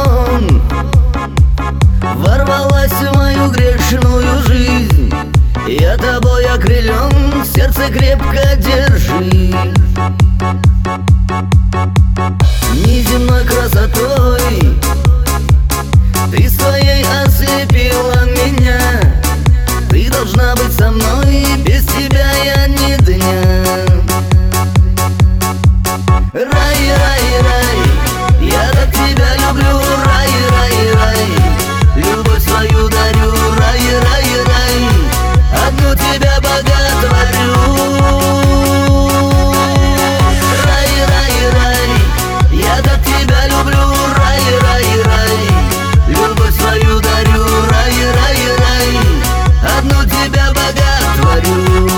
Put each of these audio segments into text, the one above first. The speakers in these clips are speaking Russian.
сон ворвалась в мою грешную жизнь. Я тобой окрылен, сердце крепко держи. Неземной красотой ты своей ослепила меня. Ты должна быть со мной, без тебя я ни дня. Рай, рай, рай, я так тебя люблю. Рай, рай, рай, любовь свою дарю. Рай, рай, рай, одну тебя боготворю. Рай, рай, рай, я так тебя люблю. Рай, рай, рай, любовь свою дарю. Рай, рай, рай, одну тебя боготворю.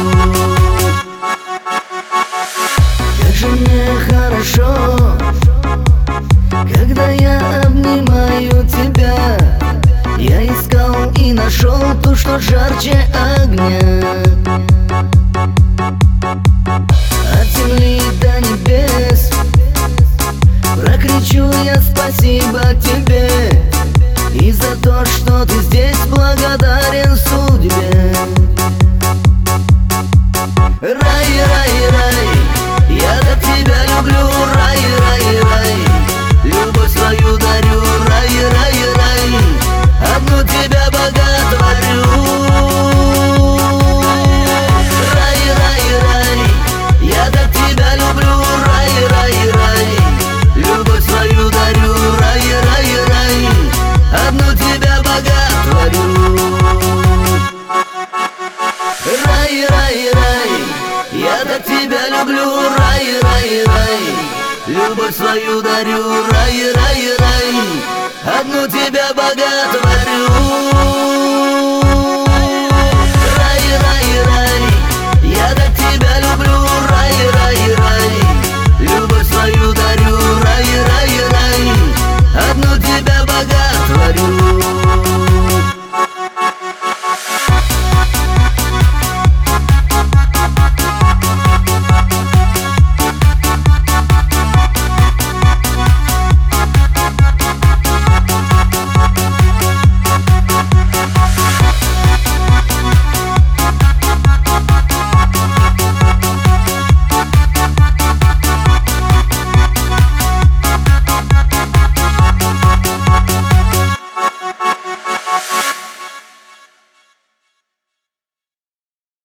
Как же мне хорошо, когда я обнимаю тебя. Я искал и нашел ту, что жарче огня. От земли до небес прокричу я спасибо тебе. И за то, что ты здесь, благодарен судьбе. Рай, рай, рай, я так тебя люблю. Рай, рай, рай, любовь свою дарю. Рай, рай, рай, одну тебя боготворю. Рай, рай, рай, я так тебя люблю. Рай, рай, рай, любовь свою дарю. Рай, рай, рай, одну тебя боготворю. Рай, рай, рай, я так тебя люблю. Рай, рай, рай, любовь свою дарю. Рай, рай, рай, одну тебя боготворю.